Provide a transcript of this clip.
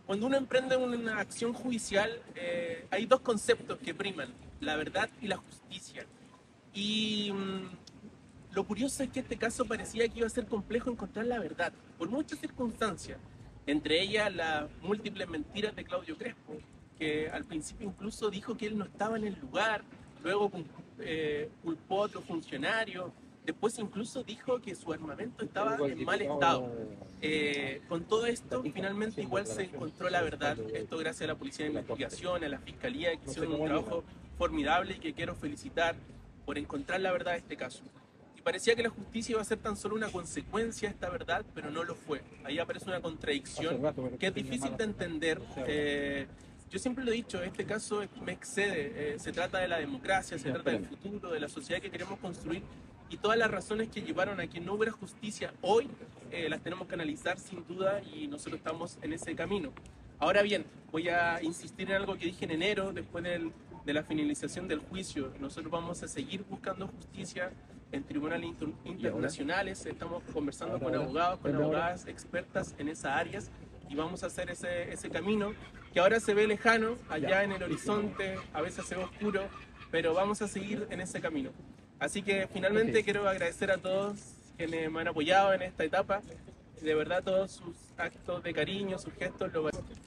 Cuando uno emprende una acción judicial, hay dos conceptos que priman, la verdad y la justicia. Y lo curioso es que este caso parecía que iba a ser complejo encontrar la verdad, por muchas circunstancias, entre ellas las múltiples mentiras de Claudio Crespo, que al principio incluso dijo que él no estaba en el lugar, luego culpó a otro funcionario, después incluso dijo que su armamento estaba en mal estado. Con todo esto, finalmente igual se encontró la verdad, esto gracias a la Policía de Investigación, a la Fiscalía, que hicieron un trabajo formidable y que quiero felicitar por encontrar la verdad de este caso. Y parecía que la justicia iba a ser tan solo una consecuencia de esta verdad, pero no lo fue. Ahí aparece una contradicción que es difícil de entender. Yo siempre lo he dicho, este caso me excede. Se trata de la democracia, se trata del futuro, de la sociedad que queremos construir y todas las razones que llevaron a que no hubiera justicia hoy las tenemos que analizar sin duda y nosotros estamos en ese camino. Ahora bien, voy a insistir en algo que dije en enero, después de la finalización del juicio. Nosotros vamos a seguir buscando justicia en tribunales internacionales, estamos conversando con abogados, con abogadas expertas en esas áreas y vamos a hacer ese camino que ahora se ve lejano, allá en el horizonte, a veces se ve oscuro, pero vamos a seguir en ese camino. Así que finalmente quiero agradecer a todos quienes me han apoyado en esta etapa. De verdad todos sus actos de cariño, sus gestos lo